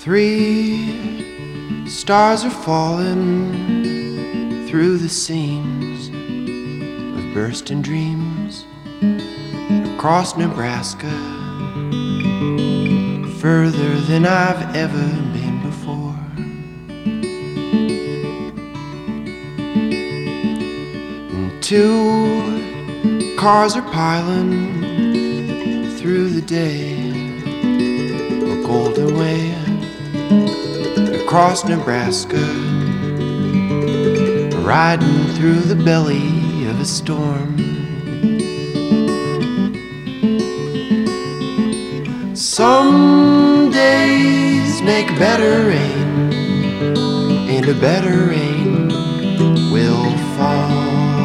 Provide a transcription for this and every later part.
3 stars are falling through the seams of bursting dreams across Nebraska, further than I've ever been before. And 2 cars are piling through the day, a golden way across Nebraska, riding through the belly of a storm. Some days make better rain, and a better rain will fall.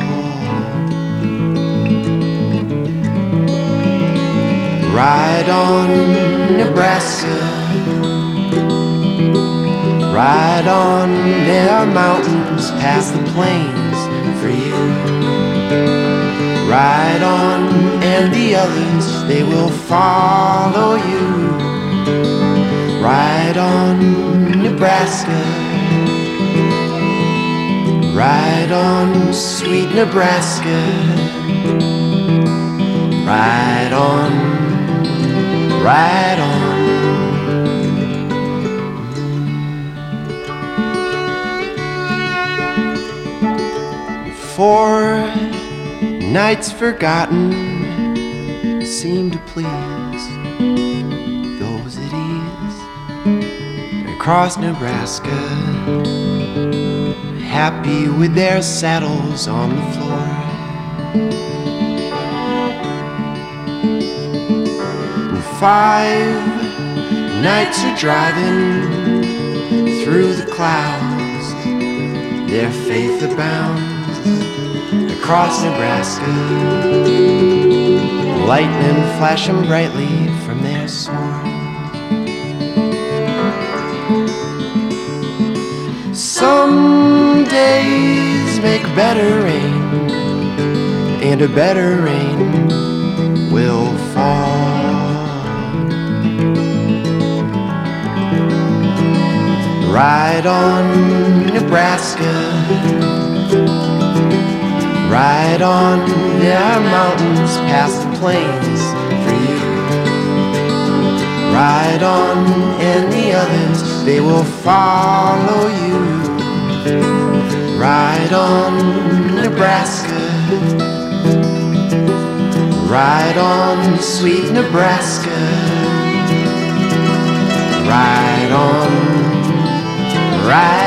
Ride on, Nebraska, ride on, there are mountains past the plains for you. Ride on, and the others, they will follow you. Ride on, Nebraska, ride on, sweet Nebraska. Ride on, ride on. 4 nights forgotten seem to please those at ease across Nebraska, happy with their saddles on the floor. And 5 nights are driving through the clouds, their faith abounds across Nebraska, lightning flashing brightly from their swords. Some days make better rain, and a better rain will fall. Ride on, Nebraska, ride on, there are mountains past the plains for you. Ride on, and the others, they will follow you. Ride on, Nebraska, ride on, sweet Nebraska. Ride on, ride